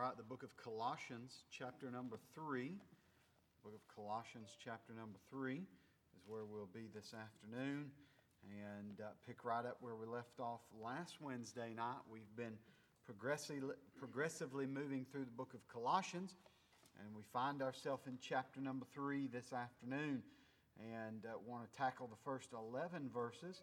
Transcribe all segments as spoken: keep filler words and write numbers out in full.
right, the book of Colossians, chapter number three. The book of Colossians, chapter number three is where we'll be this afternoon. And uh, pick right up where we left off last Wednesday night. We've been progressively, progressively moving through the book of Colossians. And we find ourselves in chapter number three this afternoon. And uh, want to tackle the first eleven verses.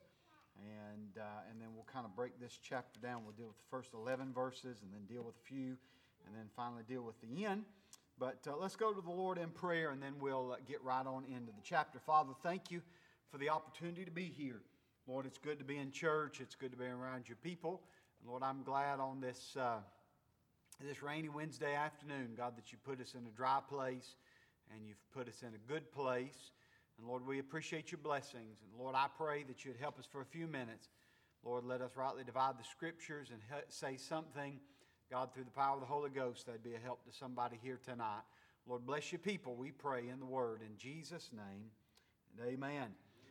And uh, and then we'll kind of break this chapter down. We'll deal with the first eleven verses and then deal with a few. And then finally deal with the end. But uh, let's go to the Lord in prayer and then we'll uh, get right on into the chapter. Father, thank you for the opportunity to be here. Lord, it's good to be in church. It's good to be around your people. And Lord, I'm glad on this uh, this rainy Wednesday afternoon, God, that you put us in a dry place and you've put us in a good place. And Lord, we appreciate your blessings. And Lord, I pray that you'd help us for a few minutes. Lord, let us rightly divide the Scriptures and he- say something, God, through the power of the Holy Ghost, that'd be a help to somebody here tonight. Lord, bless your people, we pray in the Word. In Jesus' name, and amen.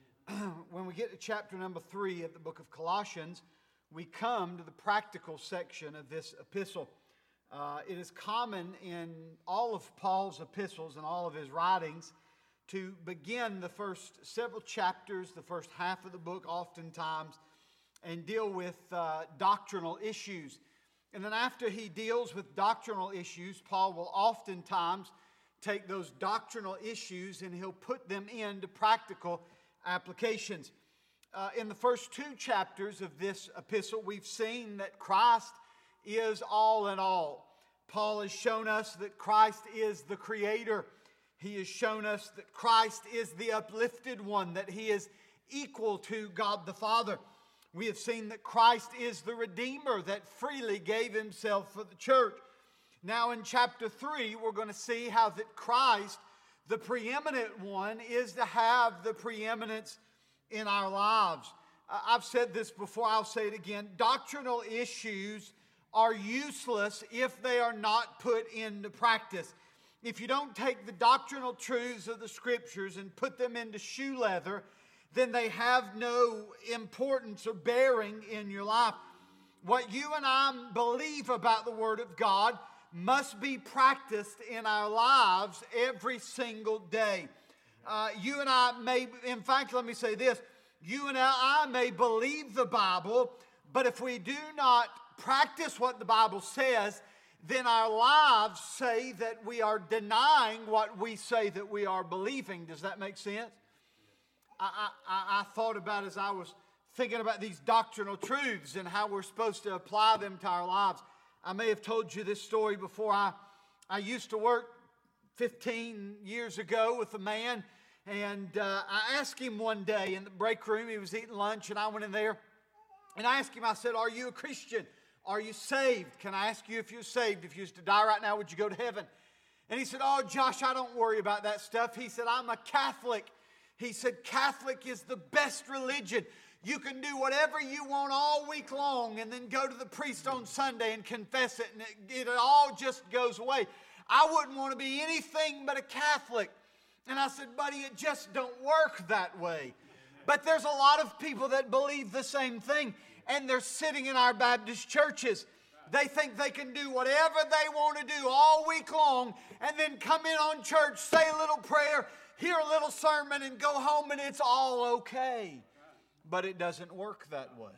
When we get to chapter number three of the book of Colossians, we come to the practical section of this epistle. Uh, it is common in all of Paul's epistles and all of his writings to begin the first several chapters, the first half of the book oftentimes, and deal with uh, doctrinal issues. And then after he deals with doctrinal issues, Paul will oftentimes take those doctrinal issues and he'll put them into practical applications. Uh, in the first two chapters of this epistle, we've seen that Christ is all in all. Paul has shown us that Christ is the Creator. He has shown us that Christ is the uplifted one, that He is equal to God the Father. We have seen that Christ is the Redeemer that freely gave Himself for the church. Now in chapter three, we're going to see how that Christ, the preeminent one, is to have the preeminence in our lives. I've said this before, I'll say it again. Doctrinal issues are useless if they are not put into practice. If you don't take the doctrinal truths of the Scriptures and put them into shoe leather, then they have no importance or bearing in your life. What you and I believe about the Word of God must be practiced in our lives every single day. Uh, you and I may, in fact, let me say this. You and I may believe the Bible, but if we do not practice what the Bible says, then our lives say that we are denying what we say that we are believing. Does that make sense? I, I, I thought about as I was thinking about these doctrinal truths and how we're supposed to apply them to our lives. I may have told you this story before. I, I used to work fifteen years ago with a man, and uh, I asked him one day in the break room, he was eating lunch, and I went in there, and I asked him, I said, "Are you a Christian? Are you saved? Can I ask you if you're saved? If you was to die right now, would you go to heaven?" And he said, "Oh, Josh, I don't worry about that stuff." He said, "I'm a Catholic." He said, "Catholic is the best religion. You can do whatever you want all week long and then go to the priest on Sunday and confess it, and it, it all just goes away. I wouldn't want to be anything but a Catholic." And I said, "Buddy, it just don't work that way." But there's a lot of people that believe the same thing, and they're sitting in our Baptist churches. They think they can do whatever they want to do all week long and then come in on church, say a little prayer, hear a little sermon, and go home, and it's all okay. But it doesn't work that way.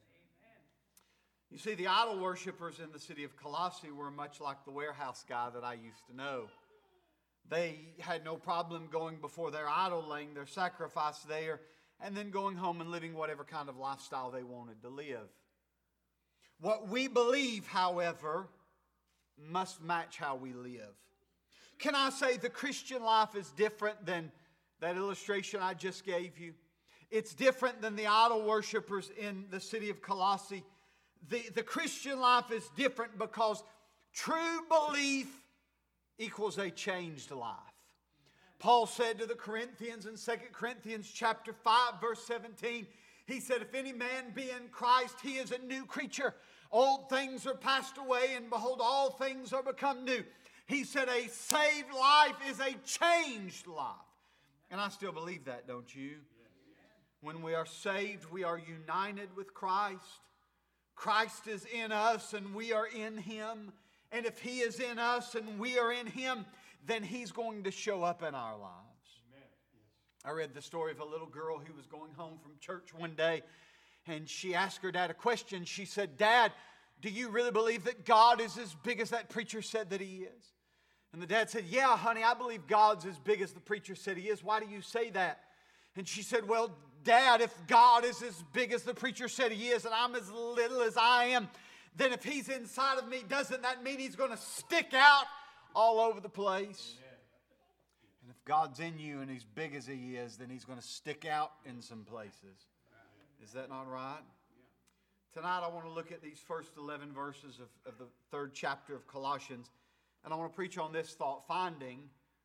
You see, the idol worshipers in the city of Colossae were much like the warehouse guy that I used to know. They had no problem going before their idol, laying their sacrifice there, and then going home and living whatever kind of lifestyle they wanted to live. What we believe, however, must match how we live. Can I say the Christian life is different than that illustration I just gave you? It's different than the idol worshipers in the city of Colossae. The, the Christian life is different because true belief equals a changed life. Paul said to the Corinthians in Second Corinthians chapter five, verse seventeen, he said, "If any man be in Christ, he is a new creature. Old things are passed away, and behold, all things are become new." He said a saved life is a changed life. And I still believe that, don't you? When we are saved, we are united with Christ. Christ is in us and we are in Him. And if He is in us and we are in Him, then He's going to show up in our lives. Amen. Yes. I read the story of a little girl who was going home from church one day, and she asked her dad a question. She said, "Dad, do you really believe that God is as big as that preacher said that He is?" And the dad said, "Yeah, honey, I believe God's as big as the preacher said He is. Why do you say that?" And she said, "Well, Dad, if God is as big as the preacher said He is, and I'm as little as I am, then if He's inside of me, doesn't that mean He's going to stick out all over the place?" Amen. And if God's in you and He's big as He is, then He's going to stick out in some places. Is that not right? Tonight I want to look at these first eleven verses of, of the third chapter of Colossians, and I want to preach on this thought: finding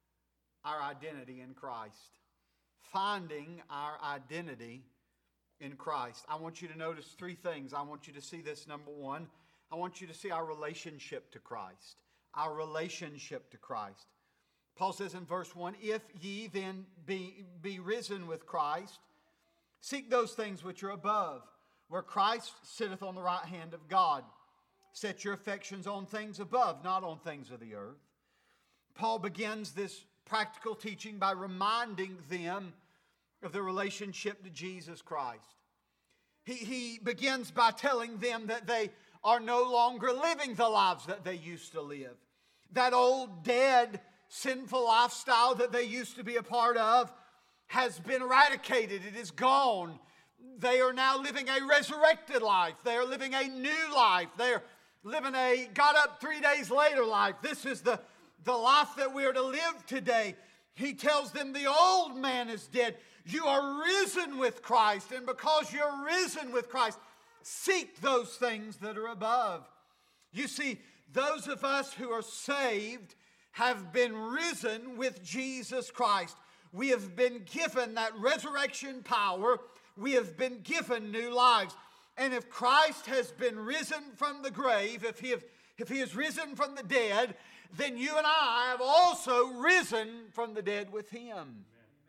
our identity in Christ. Finding our identity in Christ. I want you to notice three things. I want you to see this. Number one, I want you to see our relationship to Christ. Our relationship to Christ. Paul says in verse one, "If ye then be, be risen with Christ, seek those things which are above, where Christ sitteth on the right hand of God. Set your affections on things above, not on things of the earth." Paul begins this practical teaching by reminding them of their relationship to Jesus Christ. He, he begins by telling them that they are no longer living the lives that they used to live. That old, dead, sinful lifestyle that they used to be a part of has been eradicated. It is gone. They are now living a resurrected life. They are living a new life. They are living a got up three days later life. This is the, the life that we are to live today. He tells them the old man is dead. You are risen with Christ. And because you're risen with Christ, seek those things that are above. You see, those of us who are saved have been risen with Jesus Christ. We have been given that resurrection power. We have been given new lives. And if Christ has been risen from the grave, if he, have, if he has risen from the dead, then you and I have also risen from the dead with Him. Amen.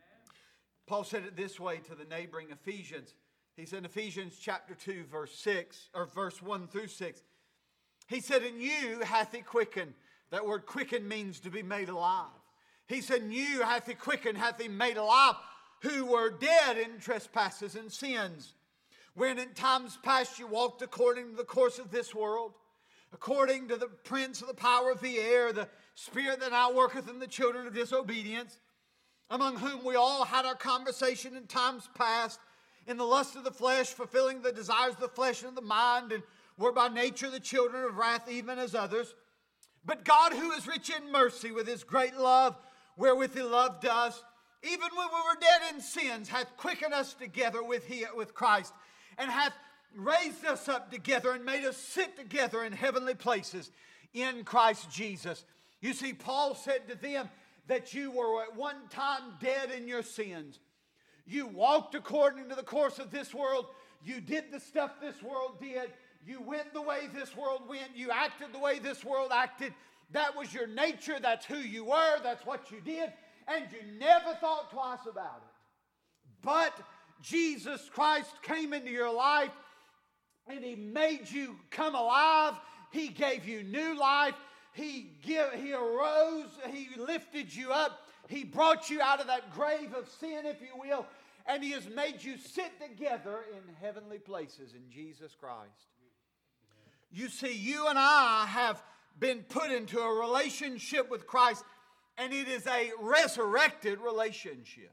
Paul said it this way to the neighboring Ephesians. He said in Ephesians chapter two, verse six, or verse one through six. He said, "In you hath He quickened." That word quicken means to be made alive. He said, "In you hath He quickened, hath He made alive, who were dead in trespasses and sins, when in times past you walked according to the course of this world, according to the prince of the power of the air, the spirit that now worketh in the children of disobedience, among whom we all had our conversation in times past, in the lust of the flesh, fulfilling the desires of the flesh and of the mind, and were by nature the children of wrath, even as others. But God, who is rich in mercy, with His great love, wherewith He loved us, even when we were dead in sins, hath quickened us together with, he, with Christ, and hath raised us up together and made us sit together in heavenly places in Christ Jesus." You see, Paul said to them that you were at one time dead in your sins. You walked according to the course of this world. You did the stuff this world did. You went the way this world went. You acted the way this world acted. That was your nature. That's who you were. That's what you did. And you never thought twice about it. But Jesus Christ came into your life and He made you come alive. He gave you new life. He, give, he arose. He lifted you up. He brought you out of that grave of sin, if you will. And He has made you sit together in heavenly places in Jesus Christ. You see, you and I have been put into a relationship with Christ, and it is a resurrected relationship.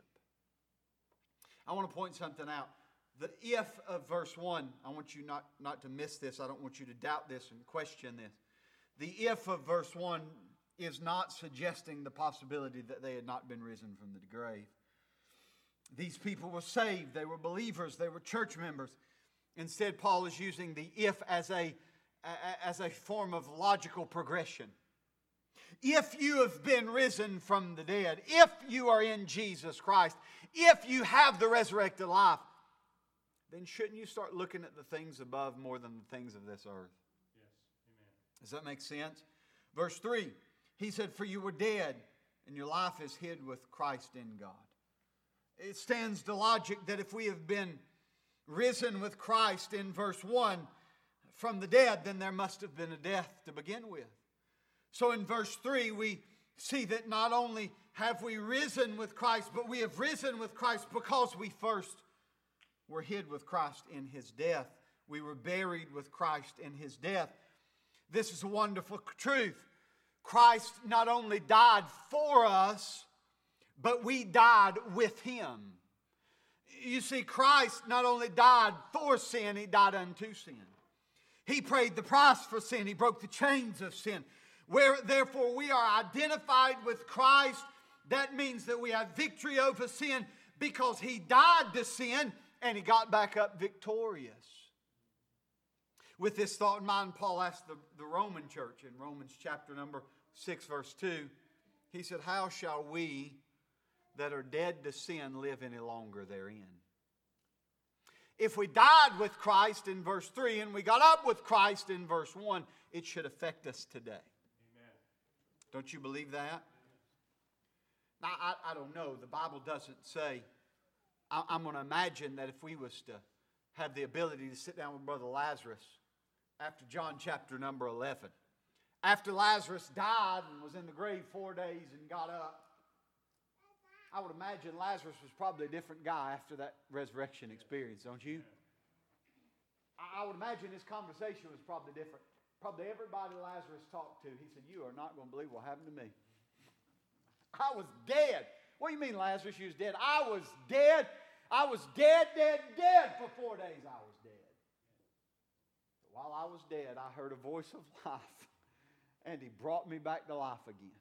I want to point something out. The if of verse one, I want you not, not to miss this. I don't want you to doubt this and question this. The if of verse one is not suggesting the possibility that they had not been risen from the grave. These people were saved. They were believers. They were church members. Instead, Paul is using the if as a as a form of logical progression. If you have been risen from the dead, if you are in Jesus Christ, if you have the resurrected life, then shouldn't you start looking at the things above more than the things of this earth? Yes. Amen. Does that make sense? Verse three, he said, "For you were dead, and your life is hid with Christ in God." It stands to logic that if we have been risen with Christ in verse one from the dead, then there must have been a death to begin with. So in verse three, we see that not only have we risen with Christ, but we have risen with Christ because we first were hid with Christ in His death. We were buried with Christ in His death. This is a wonderful truth. Christ not only died for us, but we died with Him. You see, Christ not only died for sin, He died unto sin. He paid the price for sin. He broke the chains of sin. Where therefore we are identified with Christ, that means that we have victory over sin because He died to sin and He got back up victorious. With this thought in mind, Paul asked the, the Roman church in Romans chapter number six, verse two, he said, how shall we that are dead to sin live any longer therein? If we died with Christ in verse three and we got up with Christ in verse one, it should affect us today. Amen. Don't you believe that? Now, I, I don't know. The Bible doesn't say. I, I'm going to imagine that if we was to have the ability to sit down with Brother Lazarus after John chapter number eleven, after Lazarus died and was in the grave four days and got up, I would imagine Lazarus was probably a different guy after that resurrection experience, don't you? I would imagine his conversation was probably different. Probably everybody Lazarus talked to, he said, you are not going to believe what happened to me. I was dead. What do you mean, Lazarus, you was dead? I was dead. I was dead, dead, dead. For four days I was dead. But while I was dead, I heard a voice of life, and He brought me back to life again.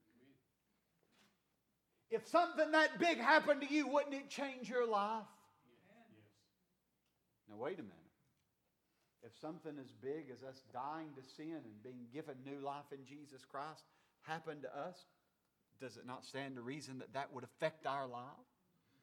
If something that big happened to you, wouldn't it change your life? Yes. Now wait a minute. If something as big as us dying to sin and being given new life in Jesus Christ happened to us, does it not stand to reason that that would affect our lives?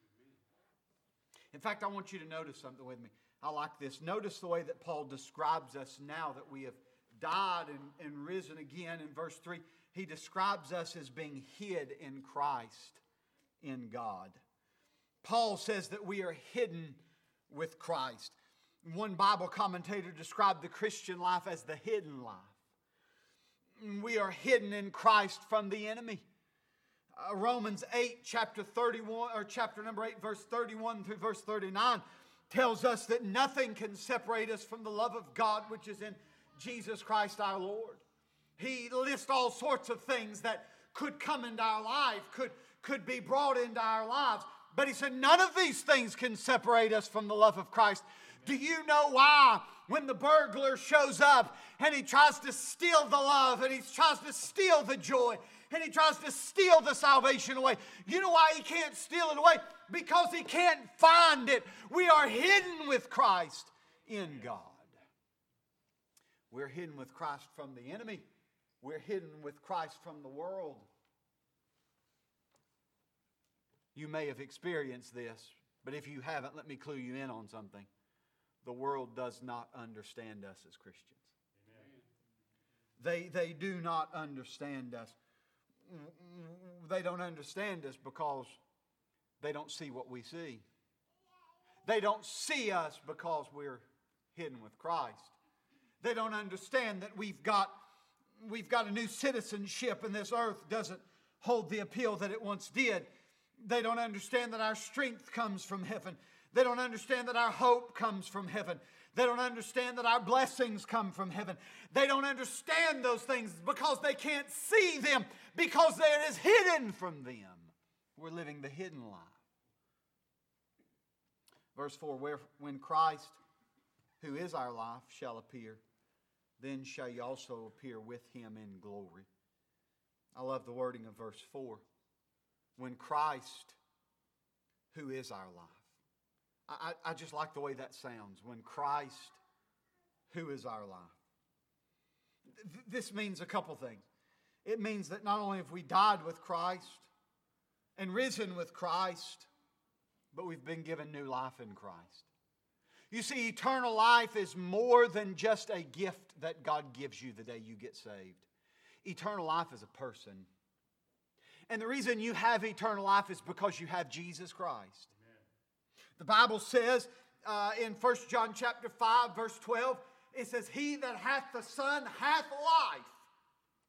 In fact, I want you to notice something with me. I like this. Notice the way that Paul describes us now that we have died and, and risen again. In verse three, he describes us as being hid in Christ, in God. Paul says that we are hidden with Christ. One Bible commentator described the Christian life as the hidden life. We are hidden in Christ from the enemy. Uh, Romans eight, chapter thirty-one, or chapter number eight, verse thirty-one through verse thirty-nine, tells us that nothing can separate us from the love of God which is in Jesus Christ our Lord. He lists all sorts of things that could come into our life, could, could be brought into our lives. But he said none of these things can separate us from the love of Christ. Do you know why? When the burglar shows up and he tries to steal the love and he tries to steal the joy and he tries to steal the salvation away. You know why he can't steal it away? Because he can't find it. We are hidden with Christ in God. We're hidden with Christ from the enemy. We're hidden with Christ from the world. You may have experienced this, but if you haven't, let me clue you in on something. The world does not understand us as Christians. They, they do not understand us. They don't understand us because they don't see what we see. They don't see us because we're hidden with Christ. They don't understand that we've got, we've got a new citizenship and this earth doesn't hold the appeal that it once did. They don't understand that our strength comes from heaven. They don't understand that our hope comes from heaven. They don't understand that our blessings come from heaven. They don't understand those things because they can't see them, because it is hidden from them. We're living the hidden life. Verse four, where when Christ, who is our life, shall appear, then shall you also appear with Him in glory. I love the wording of verse four. When Christ, who is our life. I, I just like the way that sounds. When Christ, who is our life. Th- this means a couple things. It means that not only have we died with Christ and risen with Christ, but we've been given new life in Christ. You see, eternal life is more than just a gift that God gives you the day you get saved. Eternal life is a person. And the reason you have eternal life is because you have Jesus Christ. The Bible says uh, in First John chapter five, verse twelve, it says, he that hath the Son hath life.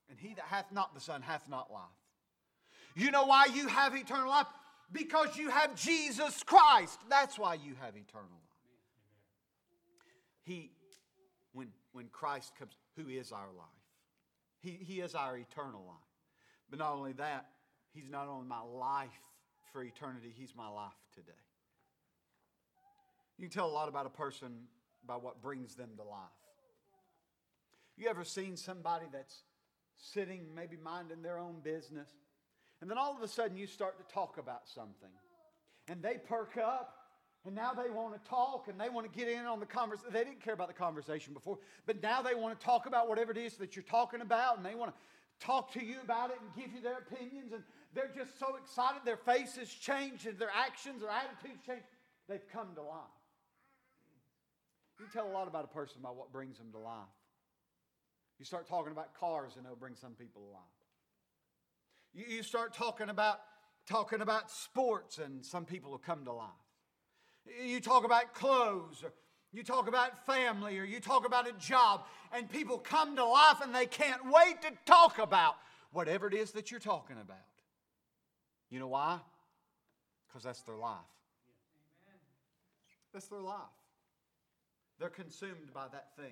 And he that hath not the Son hath not life. You know why you have eternal life? Because you have Jesus Christ. That's why you have eternal life. He, when, when Christ comes, who is our life? He, he is our eternal life. But not only that, He's not only my life for eternity, He's my life today. You can tell a lot about a person by what brings them to life. You ever seen somebody that's sitting, maybe minding their own business, and then all of a sudden you start to talk about something, and they perk up, and now they want to talk, and they want to get in on the conversation. They didn't care about the conversation before, but now they want to talk about whatever it is that you're talking about, and they want to talk to you about it and give you their opinions, and they're just so excited. Their faces change, and their actions, their attitudes change. They've come to life. You can tell a lot about a person by what brings them to life. You start talking about cars, and it'll bring some people to life. You, you start talking about talking about sports, and some people will come to life. You talk about clothes, or you talk about family, or you talk about a job, and people come to life, and they can't wait to talk about whatever it is that you're talking about. You know why? Because that's their life. That's their life. They're consumed by that thing.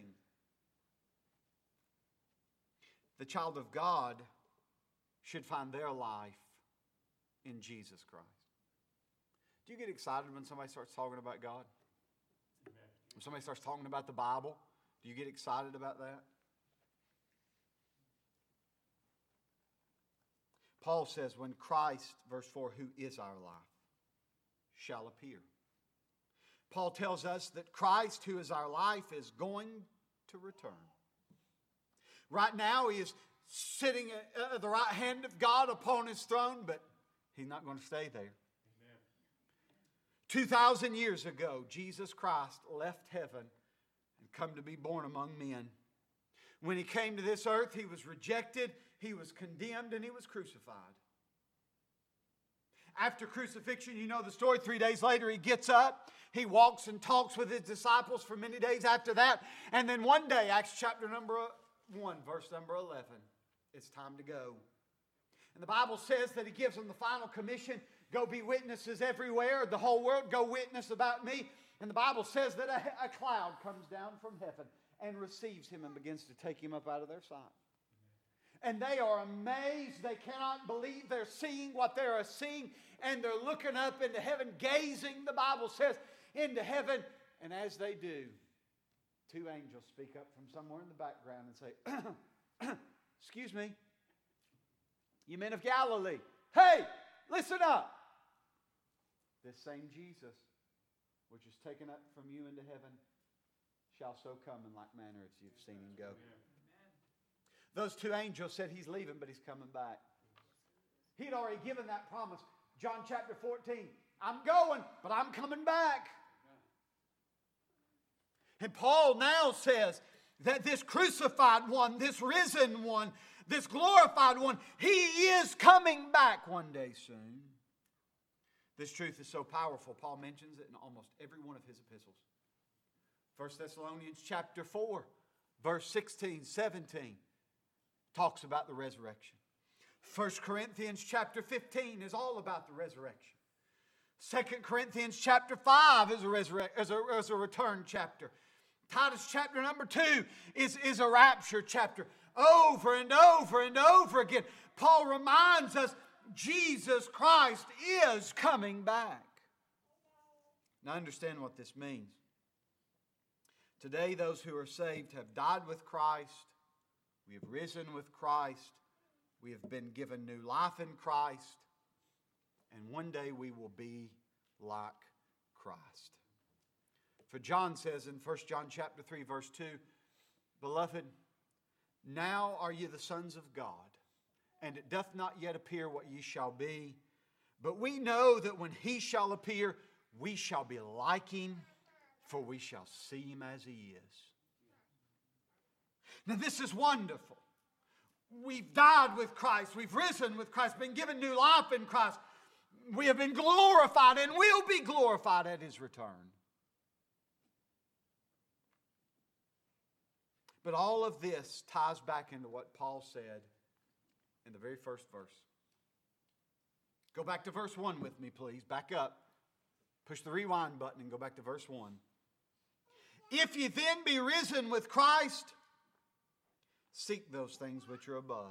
The child of God should find their life in Jesus Christ. Do you get excited when somebody starts talking about God? Amen. When somebody starts talking about the Bible, do you get excited about that? Paul says, when Christ, verse four, who is our life, shall appear. Paul tells us that Christ, who is our life, is going to return. Right now, He is sitting at the right hand of God upon His throne, but He's not going to stay there. Amen. Two thousand years ago, Jesus Christ left heaven and come to be born among men. When He came to this earth, He was rejected, He was condemned, and He was crucified. After crucifixion, you know the story. Three days later, He gets up. He walks and talks with His disciples for many days after that. And then one day, Acts chapter number one, verse number eleven, it's time to go. And the Bible says that He gives them the final commission. Go be witnesses everywhere, the whole world. Go witness about me. And the Bible says that a, a cloud comes down from heaven and receives Him and begins to take Him up out of their sight. And they are amazed. They cannot believe they're seeing what they are seeing. And they're looking up into heaven, gazing, the Bible says, into heaven. And as they do, two angels speak up from somewhere in the background and say, excuse me, you men of Galilee, hey, listen up. This same Jesus, which is taken up from you into heaven, shall so come in like manner as you've seen Him go. Amen. Those two angels said He's leaving, but He's coming back. He'd already given that promise. John chapter fourteen, I'm going, but I'm coming back. And Paul now says that this crucified one, this risen one, this glorified one, He is coming back one day soon. This truth is so powerful, Paul mentions it in almost every one of his epistles. First Thessalonians chapter four, verse sixteen, seventeen, talks about the resurrection. First Corinthians chapter fifteen is all about the resurrection. Second Corinthians chapter five is a, resurre- is a, is a return chapter. Titus chapter number two is, is a rapture chapter. Over and over and over again, Paul reminds us Jesus Christ is coming back. Now understand what this means. Today, those who are saved have died with Christ. We have risen with Christ. We have been given new life in Christ. And one day we will be like Christ. For John says in First John chapter three, verse two, Beloved, now are ye the sons of God, and it doth not yet appear what ye shall be. But we know that when He shall appear, we shall be like Him, for we shall see Him as He is. Now this is wonderful. We've died with Christ. We've risen with Christ. Been given new life in Christ. We have been glorified and will be glorified at His return. But all of this ties back into what Paul said in the very first verse. Go back to verse one with me, please. Back up. Push the rewind button and go back to verse one. If ye then be risen with Christ, seek those things which are above.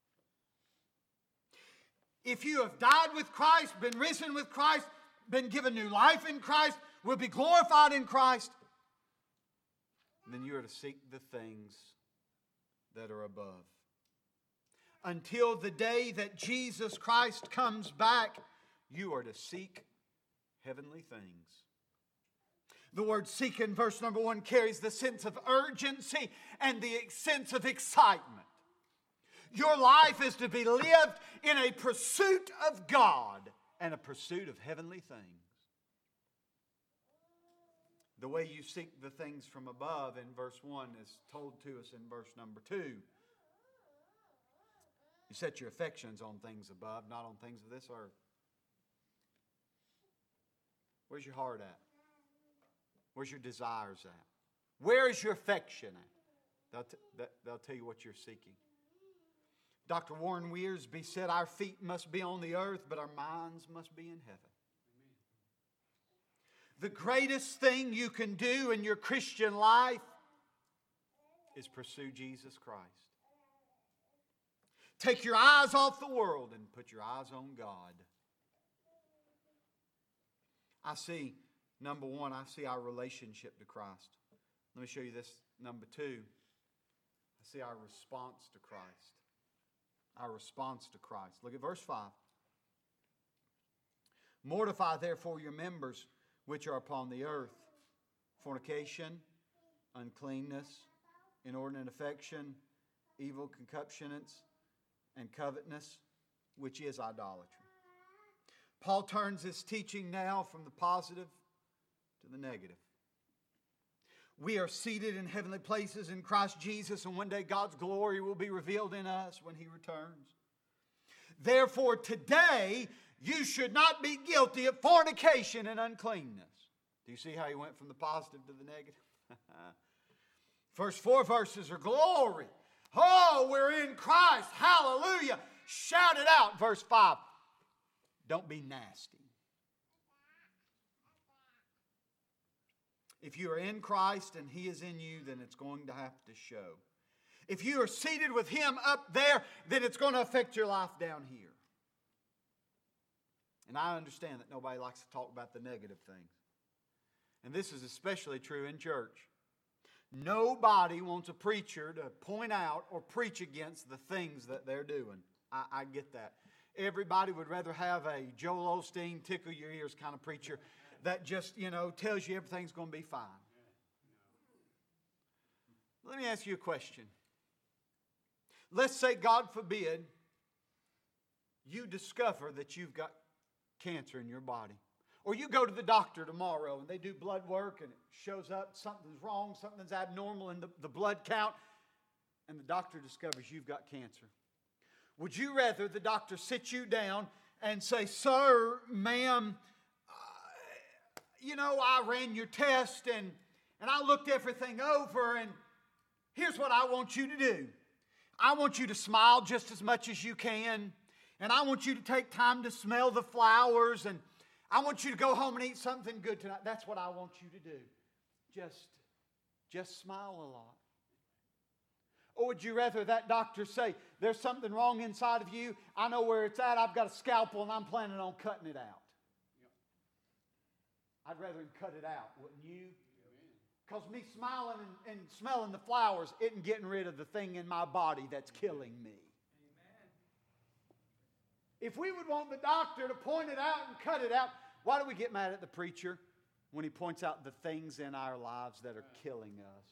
If you have died with Christ, been risen with Christ, been given new life in Christ, will be glorified in Christ, then you are to seek the things that are above. Until the day that Jesus Christ comes back, you are to seek heavenly things. The word seek in verse number one carries the sense of urgency and the sense of excitement. Your life is to be lived in a pursuit of God and a pursuit of heavenly things. The way you seek the things from above in verse one is told to us in verse number two. You set your affections on things above, not on things of this earth. Where's your heart at? Where's your desires at? Where is your affection at? They'll, t- they'll tell you what you're seeking. Doctor Warren Wiersbe said, our feet must be on the earth, but our minds must be in heaven. The greatest thing you can do in your Christian life is pursue Jesus Christ. Take your eyes off the world and put your eyes on God. I see, number one, I see our relationship to Christ. Let me show you this. Number two, I see our response to Christ. Our response to Christ. Look at verse five. Mortify therefore your members which are upon the earth: fornication, uncleanness, inordinate affection, evil concupiscence, and covetousness, which is idolatry. Paul turns his teaching now from the positive to the negative. We are seated in heavenly places in Christ Jesus, and one day God's glory will be revealed in us when He returns. Therefore, today, you should not be guilty of fornication and uncleanness. Do you see how he went from the positive to the negative? First four verses are glory. Oh, we're in Christ. Hallelujah. Shout it out. Verse five. Don't be nasty. If you are in Christ and He is in you, then it's going to have to show. If you are seated with Him up there, then it's going to affect your life down here. And I understand that nobody likes to talk about the negative things. And this is especially true in church. Nobody wants a preacher to point out or preach against the things that they're doing. I, I get that. Everybody would rather have a Joel Osteen, tickle your ears kind of preacher that just, you know, tells you everything's going to be fine. Let me ask you a question. Let's say, God forbid, you discover that you've got cancer in your body. Or you go to the doctor tomorrow and they do blood work and it shows up something's wrong, something's abnormal in the, the blood count, and the doctor discovers you've got cancer. Would you rather the doctor sit you down and say, sir, ma'am, uh, you know, I ran your test and, and I looked everything over, and here's what I want you to do. I want you to smile just as much as you can, and I want you to take time to smell the flowers, and I want you to go home and eat something good tonight. That's what I want you to do. Just, just smile a lot. Or would you rather that doctor say, there's something wrong inside of you, I know where it's at, I've got a scalpel and I'm planning on cutting it out. I'd rather him cut it out, wouldn't you? Because me smiling and, and smelling the flowers isn't getting rid of the thing in my body that's killing me. If we would want the doctor to point it out and cut it out, why do we get mad at the preacher when he points out the things in our lives that are killing us?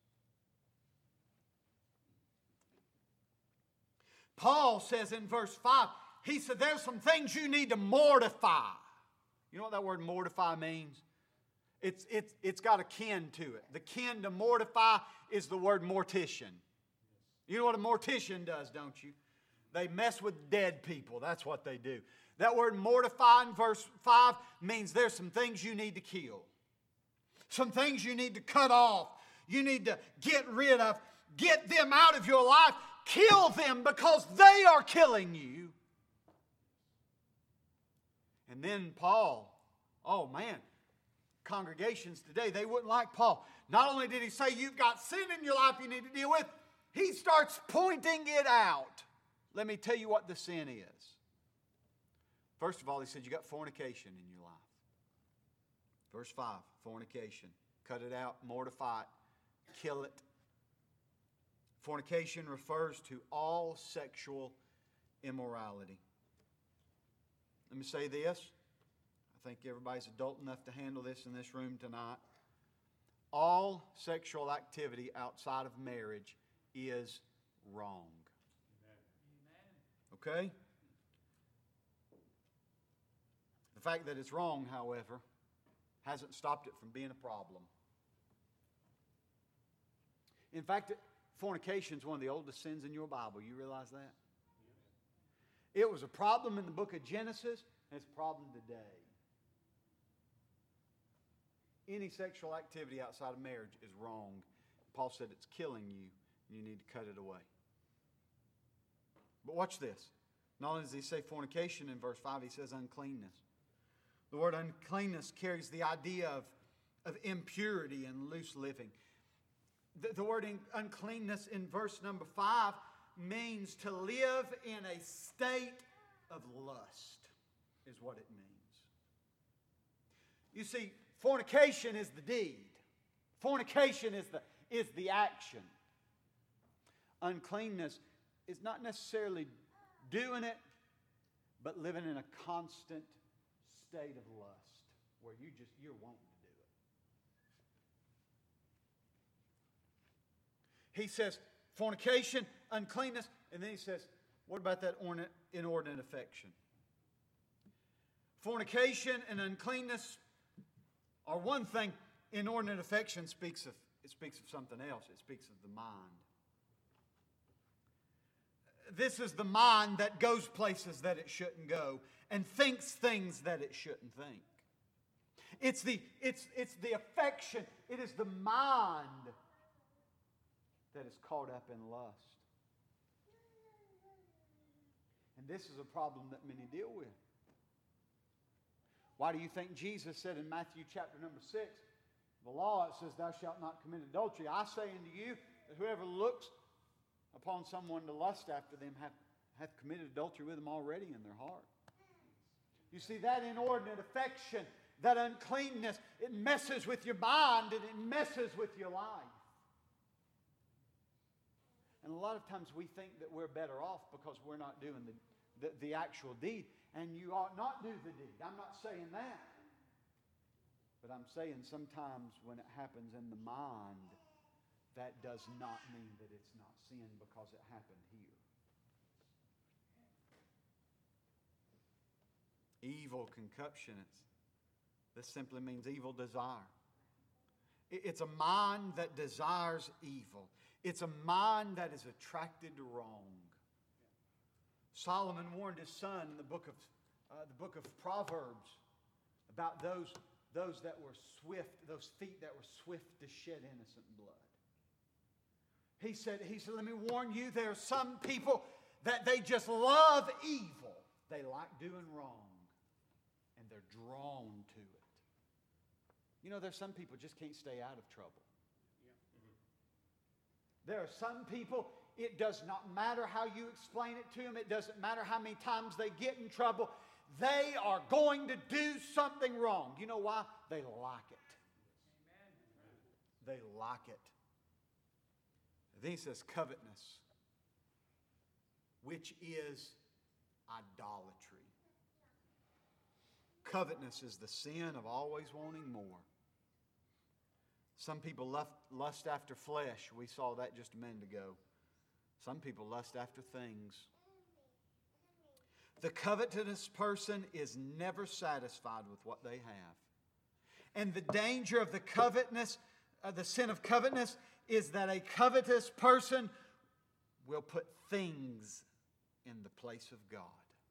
Paul says in verse five, he said there's some things you need to mortify. You know what that word mortify means? It's, it's, it's got a kin to it. The kin to mortify is the word mortician. You know what a mortician does, don't you? They mess with dead people. That's what they do. That word mortify in verse five means there's some things you need to kill. Some things you need to cut off. You need to get rid of. Get them out of your life. kill them because they are killing you. And then Paul, oh man, congregations today, they wouldn't like Paul. Not only did he say you've got sin in your life you need to deal with, he starts pointing it out. Let me tell you what the sin is. First of all, he said you got fornication in your life. Verse five, fornication. Cut it out, mortify it, kill it. Fornication refers to all sexual immorality. Let me say this. I think everybody's adult enough to handle this in this room tonight. All sexual activity outside of marriage is wrong. Okay? The fact that it's wrong, however, hasn't stopped it from being a problem. In fact, fornication is one of the oldest sins in your Bible. You realize that? It was a problem in the book of Genesis, and it's a problem today. Any sexual activity outside of marriage is wrong. Paul said it's killing you, and you need to cut it away. But watch this. Not only does he say fornication in verse five, he says uncleanness. The word uncleanness carries the idea of, of impurity and loose living. The, the word in, uncleanness in verse number five means to live in a state of lust, is what it means. You see, fornication is the deed. Fornication is the, is the action. Uncleanness is not necessarily doing it, but living in a constant state of lust where you just, you're wanting to do it. He says fornication, uncleanness, and then he says, what about that inordinate affection? Fornication and uncleanness are one thing. Inordinate affection speaks of, it speaks of something else. It speaks of the mind. This is the mind that goes places that it shouldn't go and thinks things that it shouldn't think. It's the, it's, it's the affection. It is the mind that is caught up in lust. And this is a problem that many deal with. Why do you think Jesus said in Matthew chapter number six, the law, it says, thou shalt not commit adultery. I say unto you that whoever looks upon someone to lust after them hath, hath committed adultery with them already in their heart. You see, that inordinate affection, that uncleanness, it messes with your mind and it messes with your life. And a lot of times we think that we're better off because we're not doing the, the, the actual deed. And you ought not do the deed. I'm not saying that. But I'm saying sometimes when it happens in the mind, that does not mean that it's not sin because it happened here. Evil concupiscence. This simply means evil desire. It's a mind that desires evil. It's a mind that is attracted to wrong. Solomon warned his son in the book of uh, the book of Proverbs about those, those that were swift, those feet that were swift to shed innocent blood. He said, he said, let me warn you, there are some people that they just love evil. They like doing wrong. And they're drawn to it. You know, there's some people just can't stay out of trouble. There are some people, it does not matter how you explain it to them. It doesn't matter how many times they get in trouble. They are going to do something wrong. You know why? They like it. They like it. Then he says covetousness, which is idolatry. Covetousness is the sin of always wanting more. Some people lust after flesh. We saw that just a minute ago. Some people lust after things. The covetous person is never satisfied with what they have. And the danger of the covetousness, uh, the sin of covetousness, is that a covetous person will put things in the place of God.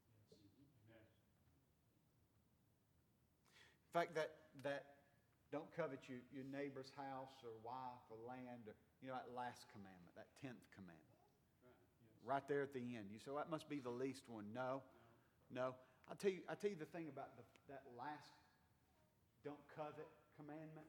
In fact, that that don't covet you, your neighbor's house or wife or land, or, you know, that last commandment, that tenth commandment. right there at the end. You say, well, that must be the least one. No, no. I'll tell you, I'll tell you the thing about the, that last don't covet commandment.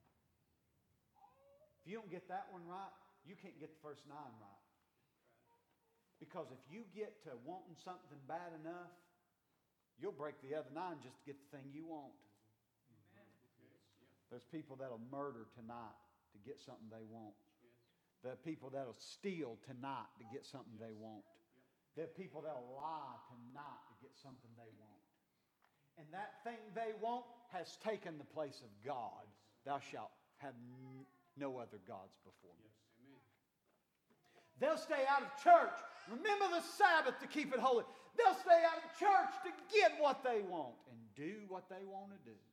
If you don't get that one right, you can't get the first nine right. Because if you get to wanting something bad enough, you'll break the other nine just to get the thing you want. There's people that'll murder tonight to get something they want. There are people that'll steal tonight to get something they want. There are people that'll lie tonight to get something they want. And that thing they want has taken the place of God. Thou shalt have no other gods before me. They'll stay out of church. Remember the Sabbath to keep it holy. They'll stay out of church to get what they want and do what they want to do.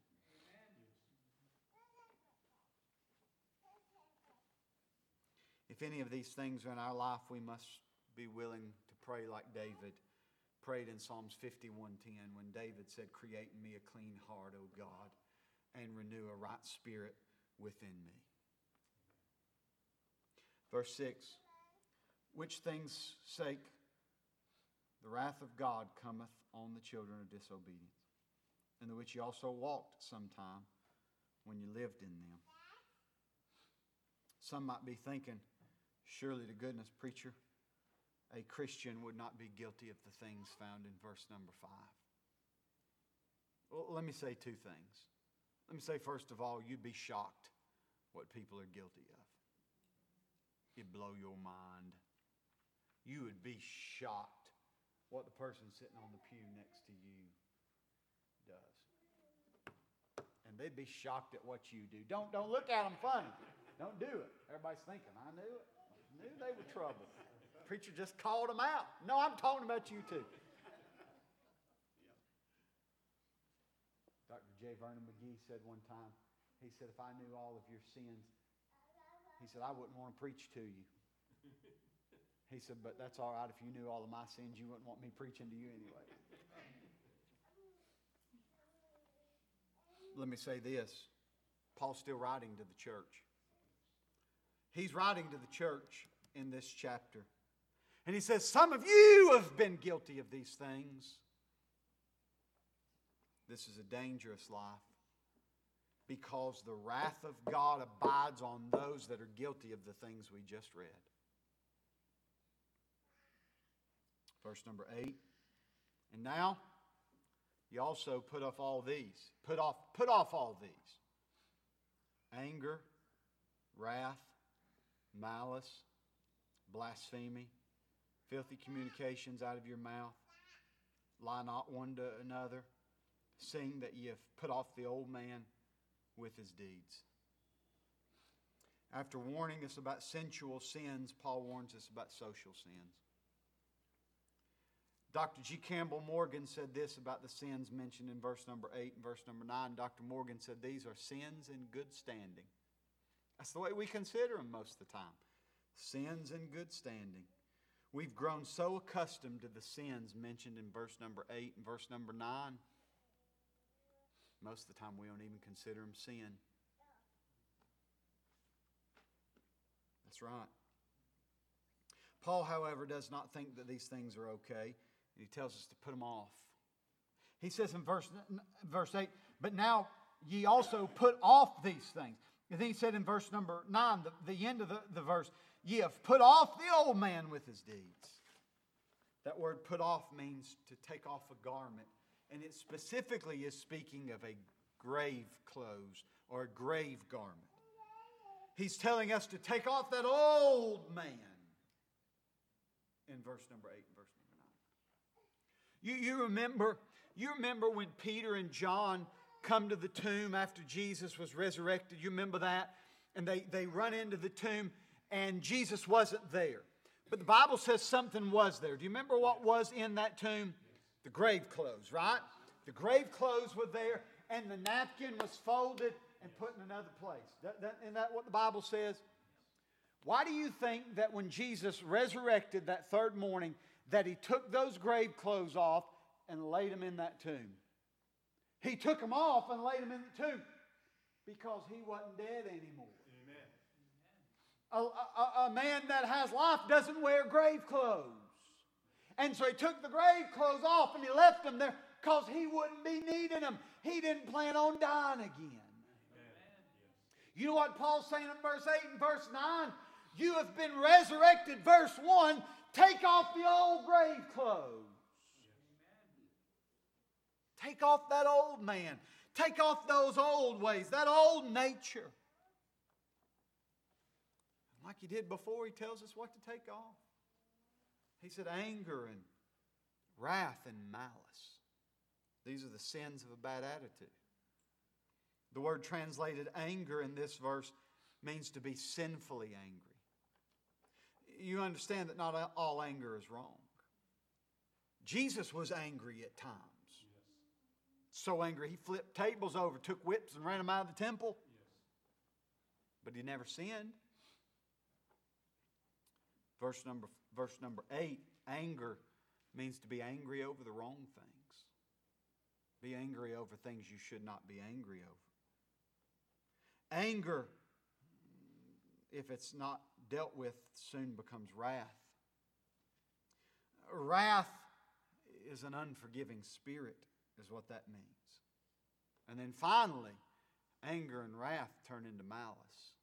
If any of these things are in our life, we must be willing to pray like David prayed in Psalms fifty-one ten when David said, create in me a clean heart, O God, and renew a right spirit within me. Verse six, which things' sake the wrath of God cometh on the children of disobedience, in the which ye also walked sometime when you lived in them. Some might be thinking, surely to goodness, preacher, a Christian would not be guilty of the things found in verse number five. Well, let me say two things. Let me say, first of all, you'd be shocked what people are guilty of. It'd blow your mind. You would be shocked what the person sitting on the pew next to you does. And they'd be shocked at what you do. Don't, don't look at them funny. Don't do it. Everybody's thinking, I knew it. I knew they were trouble. Preacher just called them out. No, I'm talking about you too. Doctor J. Vernon McGee said one time, he said, if I knew all of your sins, he said, I wouldn't want to preach to you. He said, but that's all right. If you knew all of my sins, you wouldn't want me preaching to you anyway. Let me say this. Paul's still writing to the church. He's writing to the church in this chapter. And he says, some of you have been guilty of these things. This is a dangerous life because the wrath of God abides on those that are guilty of the things we just read. Verse number eight. And now, you also put off all these. Put off, put off all these. Anger, wrath, malice, blasphemy, filthy communications out of your mouth. Lie not one to another, seeing that ye have put off the old man with his deeds. After warning us about sensual sins, Paul warns us about social sins. Doctor G. Campbell Morgan said this about the sins mentioned in verse number eight and verse number nine. Doctor Morgan said these are sins in good standing. That's the way we consider them most of the time. Sins in good standing. We've grown so accustomed to the sins mentioned in verse number eight and verse number nine. Most of the time we don't even consider them sin. That's right. Paul, however, does not think that these things are okay. He tells us to put them off. He says in verse, verse eight, but now ye also put off these things. And then he said in verse number nine, the, the end of the, the verse, ye have put off the old man with his deeds. That word put off means to take off a garment. And it specifically is speaking of a grave clothes or a grave garment. He's telling us to take off that old man in verse number eight and verse number nine. You, you remember, you remember when Peter and John come to the tomb after Jesus was resurrected. You remember that? And they, they run into the tomb and Jesus wasn't there. But the Bible says something was there. Do you remember what was in that tomb? The grave clothes, right? The grave clothes were there and the napkin was folded and put in another place. That, that, isn't that what the Bible says? Why do you think that when Jesus resurrected that third morning that he took those grave clothes off and laid them in that tomb? He took them off and laid them in the tomb because he wasn't dead anymore. Amen. A, a, a man that has life doesn't wear grave clothes. And so he took the grave clothes off and he left them there because he wouldn't be needing them. He didn't plan on dying again. You know what Paul's saying in verse eight and verse nine? You have been resurrected. Verse one, take off the old grave clothes. Take off that old man. Take off those old ways, that old nature. Like he did before, he tells us what to take off. He said anger and wrath and malice. These are the sins of a bad attitude. The word translated anger in this verse means to be sinfully angry. You understand that not all anger is wrong. Jesus was angry at times. So angry he flipped tables over, took whips and ran them out of the temple. But he never sinned. Verse number, verse number eight, anger means to be angry over the wrong things. Be angry over things you should not be angry over. Anger, if it's not dealt with, soon becomes wrath. Wrath is an unforgiving spirit, is what that means. And then finally, anger and wrath turn into malice.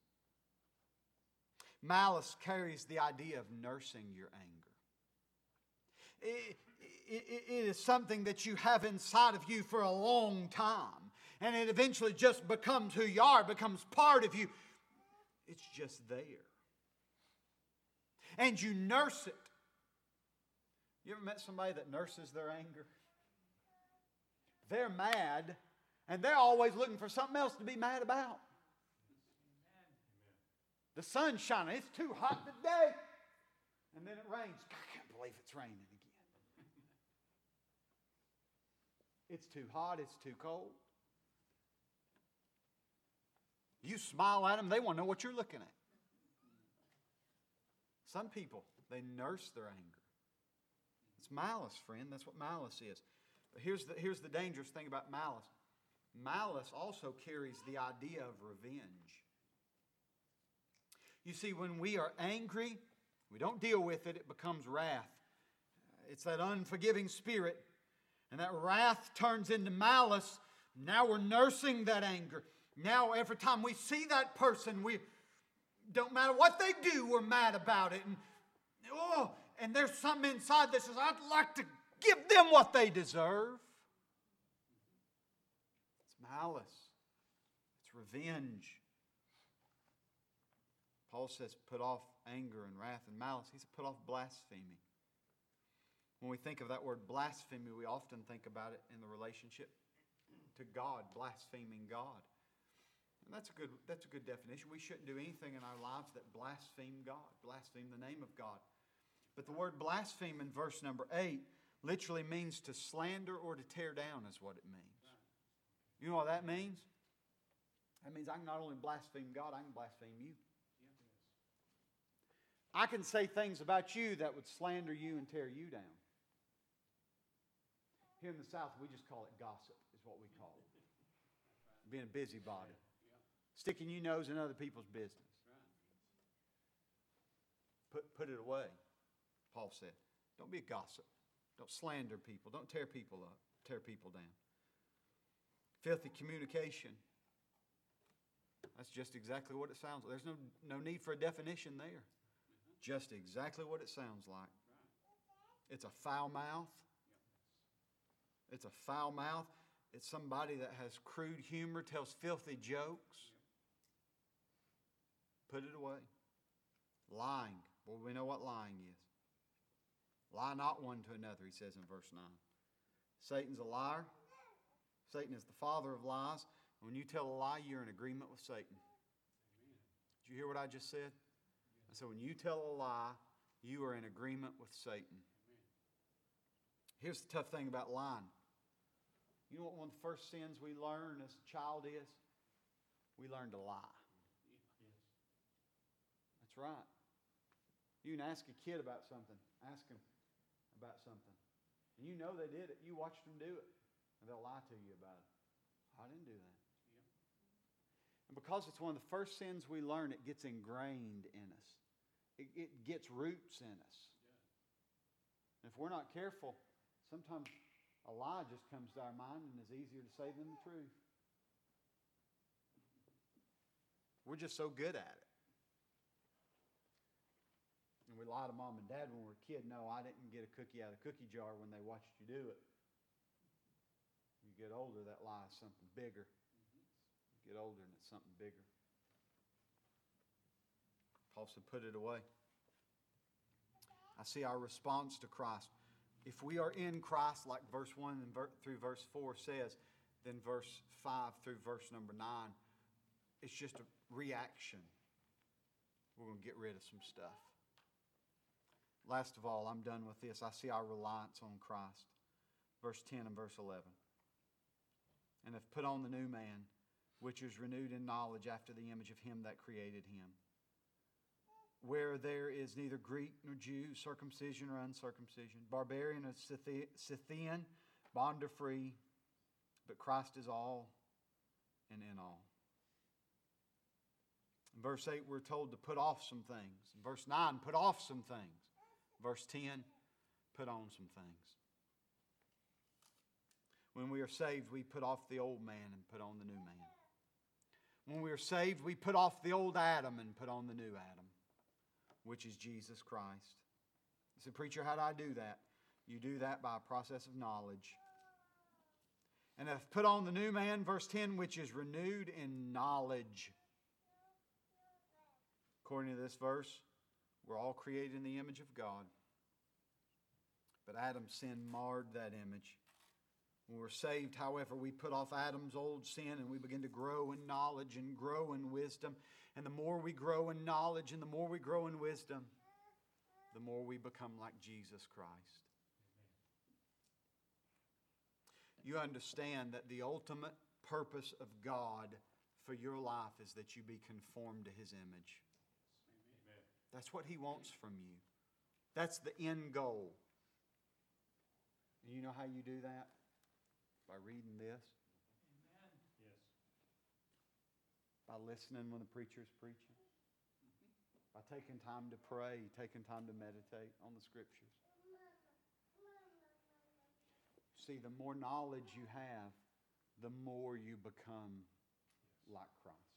Malice carries the idea of nursing your anger. It, it, it is something that you have inside of you for a long time. And it eventually just becomes who you are, becomes part of you. It's just there. And you nurse it. You ever met somebody that nurses their anger? They're mad, and they're always looking for something else to be mad about. The sun's shining. It's too hot today. And then it rains. I can't believe it's raining again. It's too hot. It's too cold. You smile at them, they want to know what you're looking at. Some people, they nurse their anger. It's malice, friend. That's what malice is. But here's the, here's the dangerous thing about malice. Malice also carries the idea of revenge. You see, when we are angry, we don't deal with it, it becomes wrath. It's that unforgiving spirit. And that wrath turns into malice. Now we're nursing that anger. Now every time we see that person, we don't matter what they do, we're mad about it. And, oh, and there's something inside that says, I'd like to give them what they deserve. It's malice. It's revenge. Paul says, put off anger and wrath and malice. He said, put off blasphemy. When we think of that word blasphemy, we often think about it in the relationship to God, blaspheming God. And that's a good, that's a good definition. We shouldn't do anything in our lives that blaspheme God, blaspheme the name of God. But the word blaspheme in verse number eight literally means to slander or to tear down is what it means. You know what that means? That means I can not only blaspheme God, I can blaspheme you. I can say things about you that would slander you and tear you down. Here in the South, we just call it gossip, is what we call it. Being a busybody. Sticking your nose in other people's business. Put, put it away, Paul said. Don't be a gossip. Don't slander people. Don't tear people up. Tear people down. Filthy communication. That's just exactly what it sounds like. There's no, no need for a definition there. Just exactly what it sounds like. It's a foul mouth. It's a foul mouth. It's somebody that has crude humor, tells filthy jokes. Put it away. Lying. Well, we know what lying is. Lie not one to another, he says in verse nine. Satan's a liar. Satan is the father of lies. When you tell a lie, you're in agreement with Satan. Did you hear what I just said? I said, when you tell a lie, you are in agreement with Satan. Here's the tough thing about lying. You know what one of the first sins we learn as a child is? We learn to lie. That's right. You can ask a kid about something. Ask them about something. And you know they did it. You watched them do it. And they'll lie to you about it. I didn't do that. And because it's one of the first sins we learn, it gets ingrained in us. It, it gets roots in us. If we're not careful, sometimes a lie just comes to our mind and is easier to say than the truth. We're just so good at it. And we lie to mom and dad when we're a kid. No, I didn't get a cookie out of the cookie jar when they watched you do it. You get older, that lie is something bigger. You get older and it's something bigger. Paul said, put it away. I see our response to Christ. If we are in Christ, like verse one and ver- through verse four says, then verse five through verse number nine, it's just a reaction. We're going to get rid of some stuff. Last of all, I'm done with this. I see our reliance on Christ. Verse ten and verse eleven. And have put on the new man, which is renewed in knowledge after the image of him that created him. Where there is neither Greek nor Jew, circumcision or uncircumcision, barbarian or Scythian, bond or free, but Christ is all and in all. In verse eight, we're told to put off some things. In verse nine, put off some things. Verse ten, put on some things. When we are saved, we put off the old man and put on the new man. When we are saved, we put off the old Adam and put on the new Adam, which is Jesus Christ. You say, preacher, how do I do that? You do that by a process of knowledge. And have put on the new man, verse ten, which is renewed in knowledge. According to this verse, we're all created in the image of God. But Adam's sin marred that image. When we're saved, however, we put off Adam's old sin and we begin to grow in knowledge and grow in wisdom. And the more we grow in knowledge and the more we grow in wisdom, the more we become like Jesus Christ. You understand that the ultimate purpose of God for your life is that you be conformed to His image. Amen. That's what He wants from you. That's the end goal. And you know how you do that? By reading this. Amen. Yes. By listening when the preacher's preaching. By taking time to pray, taking time to meditate on the Scriptures. See, the more knowledge you have, the more you become like Christ.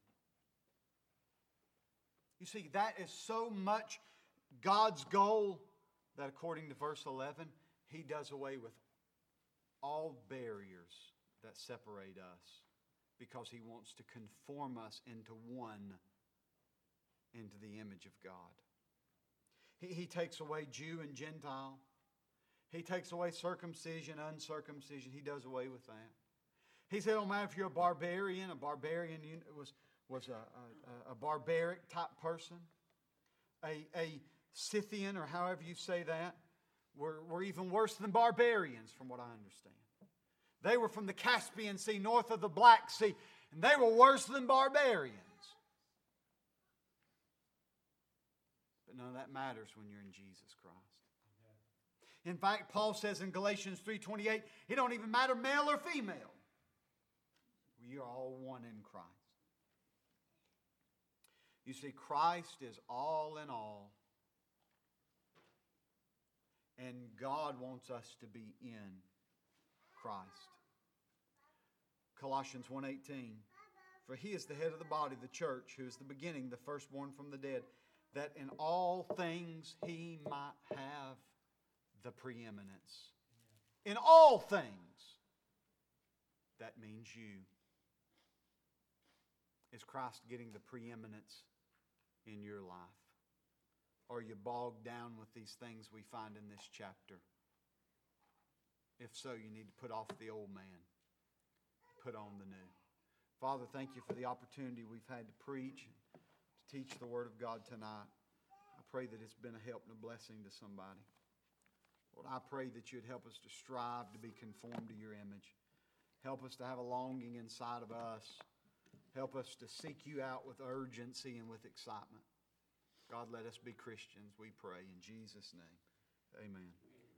You see, that is so much God's goal that according to verse eleven, He does away with all barriers that separate us because He wants to conform us into one, into the image of God. He, he takes away Jew and Gentile. He takes away circumcision, uncircumcision. He does away with that. He said, no matter if you're a barbarian, a barbarian was, was a, a, a barbaric type person, a, a Scythian, or however you say that, were, were even worse than barbarians from what I understand. They were from the Caspian Sea, north of the Black Sea, and they were worse than barbarians. But none of that matters when you're in Jesus Christ. In fact, Paul says in Galatians three twenty-eight, it don't even matter male or female. We are all one in Christ. You see, Christ is all in all. And God wants us to be in Christ. Colossians one eighteen, for He is the head of the body, the church, who is the beginning, the firstborn from the dead, that in all things He might have the preeminence. In all things. That means you. Is Christ getting the preeminence in your life? Or are you bogged down with these things we find in this chapter? If so, you need to put off the old man. Put on the new. Father, thank you for the opportunity we've had to preach and to teach the Word of God tonight. I pray that it's been a help and a blessing to somebody. Lord, I pray that you'd help us to strive to be conformed to your image. Help us to have a longing inside of us. Help us to seek you out with urgency and with excitement. God, let us be Christians, we pray. In Jesus' name, amen.